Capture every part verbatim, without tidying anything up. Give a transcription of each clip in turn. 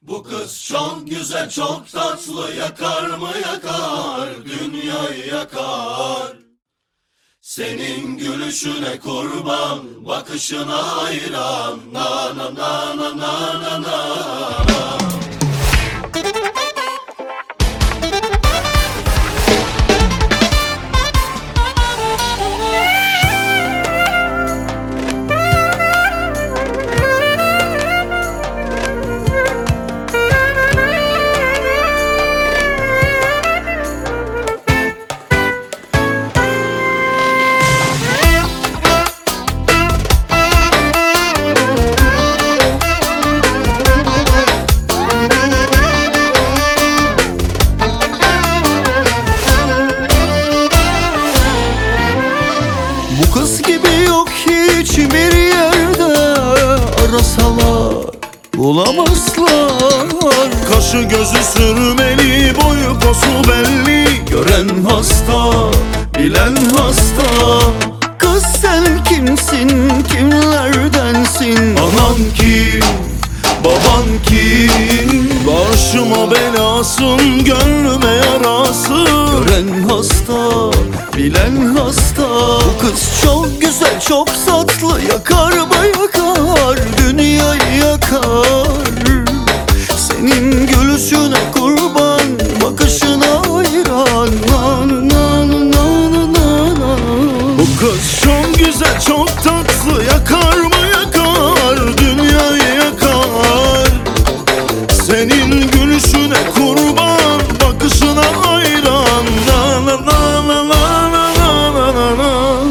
Bu kız çok güzel, çok tatlı, yakar mı yakar, dünyayı yakar. Senin gülüşüne kurban, bakışına hayran, na na na na na na na. Bu kız gibi yok hiçbir yerde, arasalar bulamazlar. Kaşı gözü sürmeli, boyu posu belli, gören hasta, bilen hasta. Kız sen kimsin, kimlerdensin? Anan kim, baban kim? Başıma belasın, gönlüme yarasın. Gören hasta, Bilen hasta. bu kız çok güzel, çok tatlı, yakar mı yakar, dünyayı yakar. Senin gülüşüne kurban, bakışına hayran, na na na na na na. Bu kız çok güzel, çok tatlı, yakar mı yakar, dünyayı yakar. Senin gülüşüne kurban, bakışına hayran, na na na na na na na na na.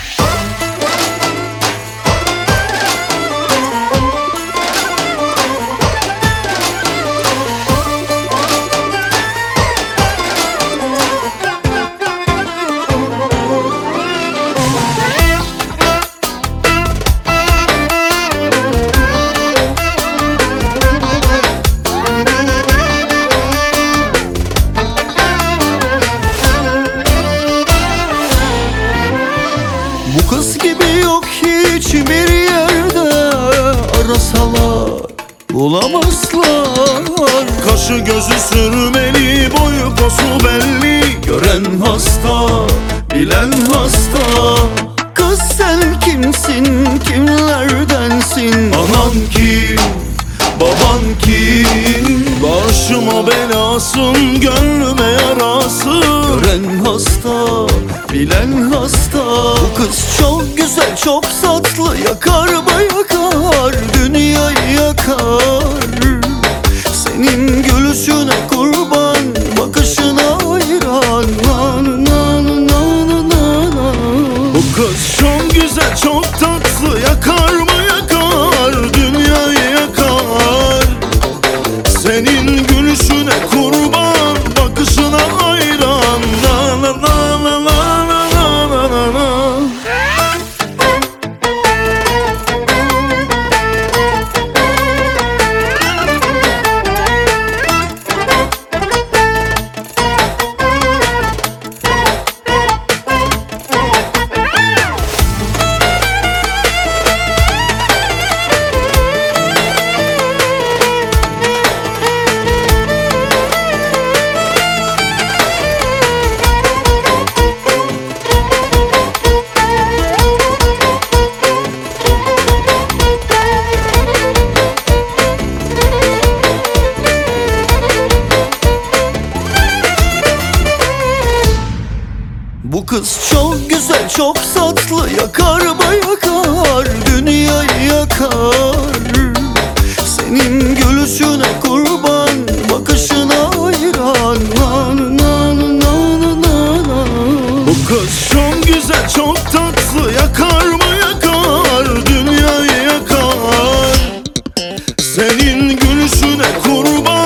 Bu kız gibi yok hiçbir yerde, arasalar bulamazlar. Kaşı gözü sürmeli, boyu posu belli, gören hasta, bilen hasta. Kız sen kimsin, kimlerdensin? Anan kim, baban kim? Başıma belasın, gönlüme yarasın. Gören hasta, Bilen hasta. bu kız çok güzel, çok tatlı, yakar mı yakar, dünyayı yakar. Senin gülüşüne kurban, bakışına hayran, na na na na na na. Bu kız çok güzel, çok tatlı, yakar mı yakar, dünyayı yakar. Senin gülüşüne kurban, bakışına hayran, na na na na na na na na na. Bu kız çok güzel, çok tatlı, yakar mı yakar, dünyayı yakar. Senin gülüşüne kurban, bakışına hayran, na na na na na na. Bu kız çok güzel, çok tatlı, yakar mı yakar, dünyayı yakar. Senin gülüşüne kurban,